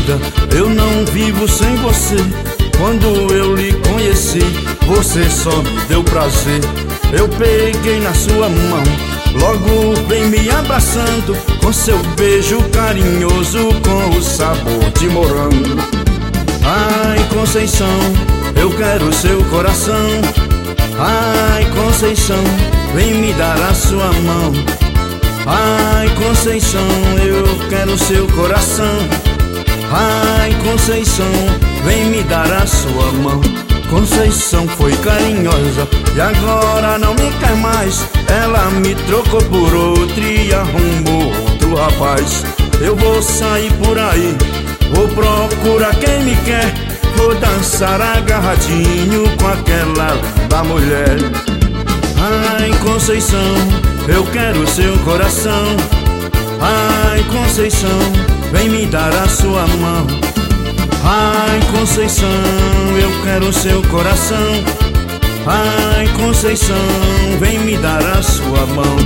vida, eu não vivo sem você. Quando eu lhe conheci, você só me deu prazer. Eu peguei na sua mão, logo vem me abraçando, com seu beijo carinhoso, com o sabor de morango. Ai, Conceição, eu quero seu coração. Ai, Conceição, vem me dar a sua mão. Ai, Conceição, eu quero seu coração. Ai, Conceição, vem me dar a sua mão. Conceição foi carinhosa e agora não me quer mais. Ela me trocou por outro e arrumou outro rapaz. Eu vou sair por aí, vou procurar quem me quer. Vou dançar agarradinho com aquela linda mulher. Ai, Conceição, eu quero seu coração. Ai, Conceição, vem me dar a sua mão. Ai, Conceição, eu quero seu coração. Ai, Conceição, vem me dar a sua mão.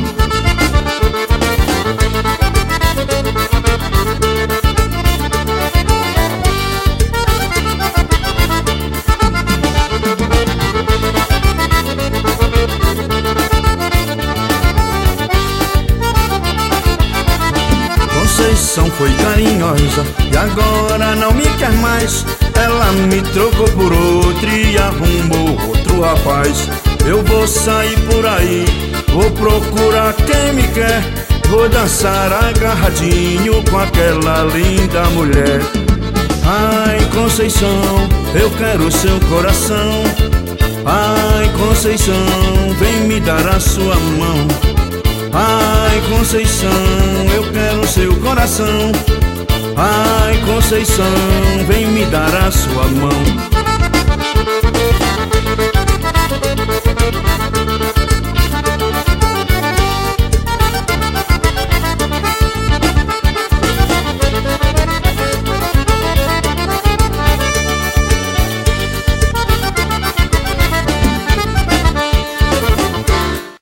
Conceição foi carinhosa e agora não me quer mais. Ela me trocou por outro e arrumou outro rapaz. Eu vou sair por aí, vou procurar quem me quer. Vou dançar agarradinho com aquela linda mulher. Ai, Conceição, eu quero seu coração. Ai, Conceição, vem me dar a sua mão. Ai, Conceição, eu quero seu coração. Ai, Conceição, vem me dar a sua mão.